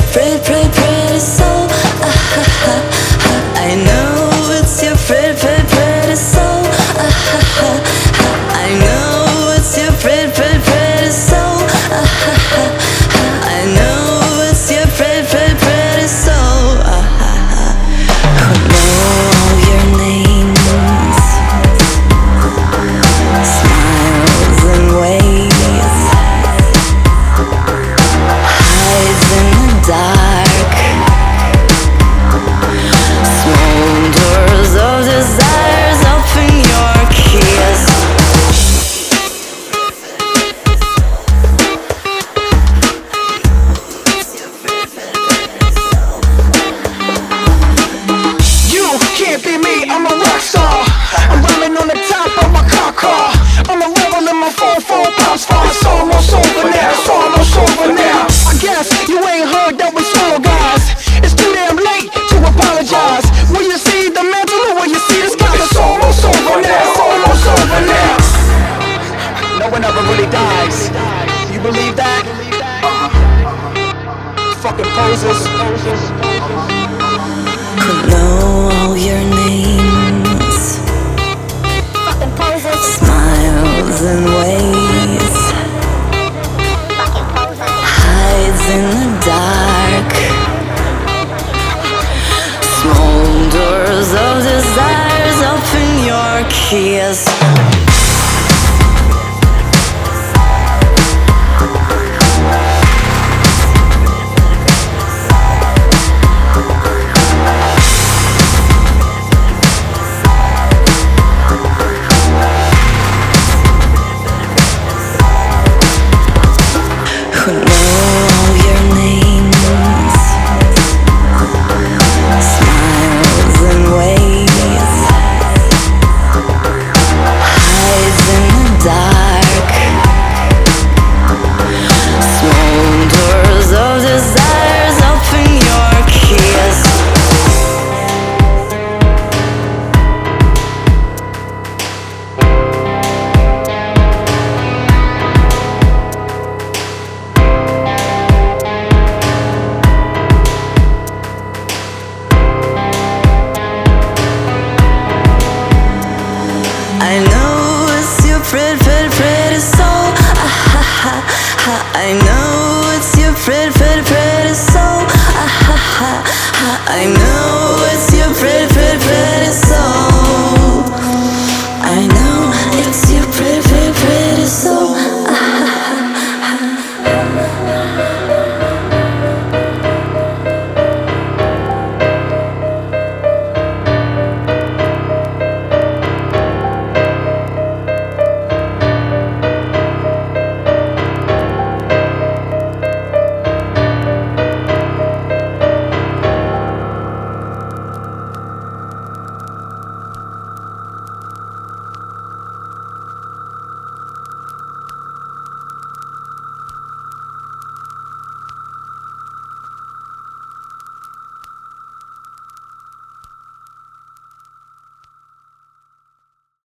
pretty soul. I know it's your pretty soul. I know it's your pretty soul. I know it's your pretty soul. Who know all your names, smiles and ways, hides in the dark, smolders of desires, open your kiss. You can't be me, I'm a rock star. I'm rhyming on the top of my car. I'm a rebel in my 4-4 pops far. It's almost over now, it's almost over now. I guess you ain't heard that we slow, guys. It's too damn late to apologize. Will you see the mantle or will you see the sky? It's almost over now, it's almost over now. No one ever really dies. You believe that? Fucking posers. Could know all your names, Fucking posers. smiles and ways, Fucking posers. hides in the dark, smolders of desires, open your kiss.